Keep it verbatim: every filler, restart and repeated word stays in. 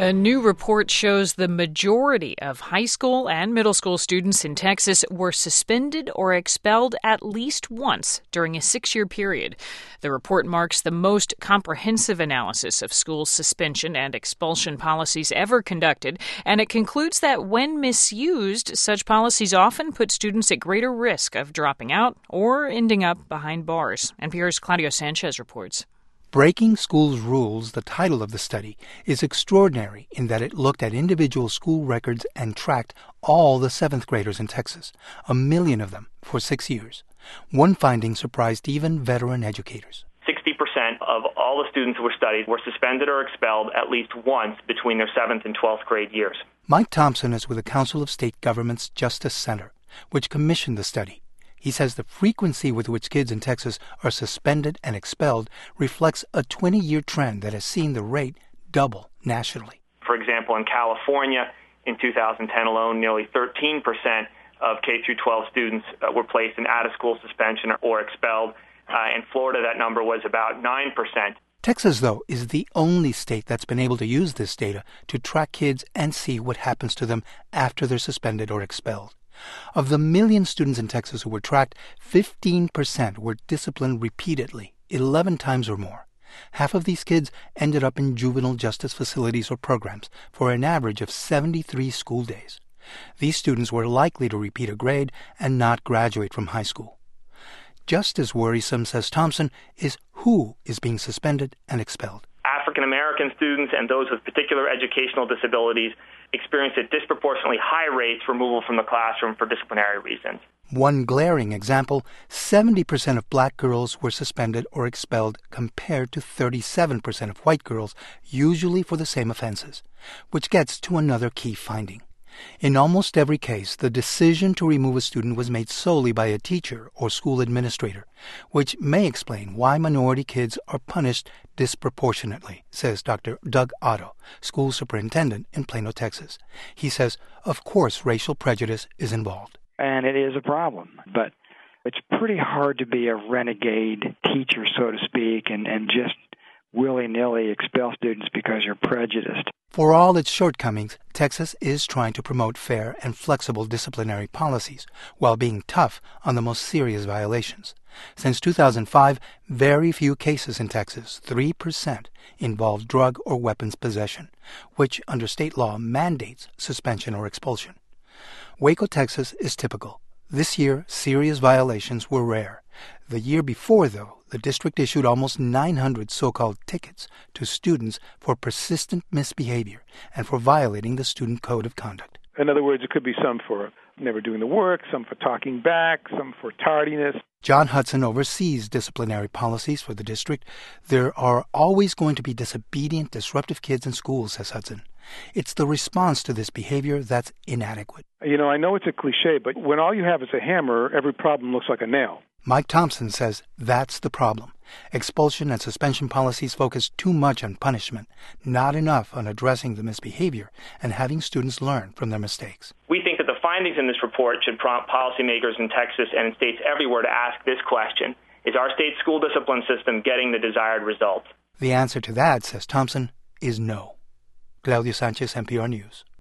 A new report shows the majority of high school and middle school students in Texas were suspended or expelled at least once during a six-year period. The report marks the most comprehensive analysis of school suspension and expulsion policies ever conducted, and it concludes that when misused, such policies often put students at greater risk of dropping out or ending up behind bars. N P R's Claudio Sanchez reports. Breaking Schools Rules, the title of the study, is extraordinary in that it looked at individual school records and tracked all the seventh graders in Texas, a million of them, for six years. One finding surprised even veteran educators. sixty percent of all the students who were studied were suspended or expelled at least once between their seventh and twelfth grade years. Mike Thompson is with the Council of State Government's Justice Center, which commissioned the study. He says the frequency with which kids in Texas are suspended and expelled reflects a twenty-year trend that has seen the rate double nationally. For example, in California, in two thousand ten alone, nearly thirteen percent of K through twelve students uh, were placed in out-of-school suspension or expelled. Uh, in Florida, that number was about nine percent. Texas, though, is the only state that's been able to use this data to track kids and see what happens to them after they're suspended or expelled. Of the million students in Texas who were tracked, fifteen percent were disciplined repeatedly, eleven times or more. Half of these kids ended up in juvenile justice facilities or programs for an average of seventy-three school days. These students were likely to repeat a grade and not graduate from high school. Just as worrisome, says Thompson, is who is being suspended and expelled. African American students and those with particular educational disabilities experience at disproportionately high rates removal from the classroom for disciplinary reasons. One glaring example, seventy percent of black girls were suspended or expelled compared to thirty-seven percent of white girls, usually for the same offenses, which gets to another key finding. In almost every case, the decision to remove a student was made solely by a teacher or school administrator, which may explain why minority kids are punished disproportionately, says Doctor Doug Otto, school superintendent in Plano, Texas. He says, of course, racial prejudice is involved. And it is a problem, but it's pretty hard to be a renegade teacher, so to speak, and, and just willy-nilly expel students because you're prejudiced. For all its shortcomings, Texas is trying to promote fair and flexible disciplinary policies while being tough on the most serious violations. Since two thousand five, very few cases in Texas, three percent, involve drug or weapons possession, which under state law mandates suspension or expulsion. Waco, Texas is typical. This year, serious violations were rare. The year before, though, the district issued almost nine hundred so-called tickets to students for persistent misbehavior and for violating the student code of conduct. In other words, it could be some for never doing the work, some for talking back, some for tardiness. John Hudson oversees disciplinary policies for the district. There are always going to be disobedient, disruptive kids in schools, says Hudson. It's the response to this behavior that's inadequate. You know, I know it's a cliche, but when all you have is a hammer, every problem looks like a nail. Mike Thompson says that's the problem. Expulsion and suspension policies focus too much on punishment, not enough on addressing the misbehavior and having students learn from their mistakes. We think that the findings in this report should prompt policymakers in Texas and in states everywhere to ask this question: is our state school discipline system getting the desired results? The answer to that, says Thompson, is no. Claudio Sanchez, N P R News.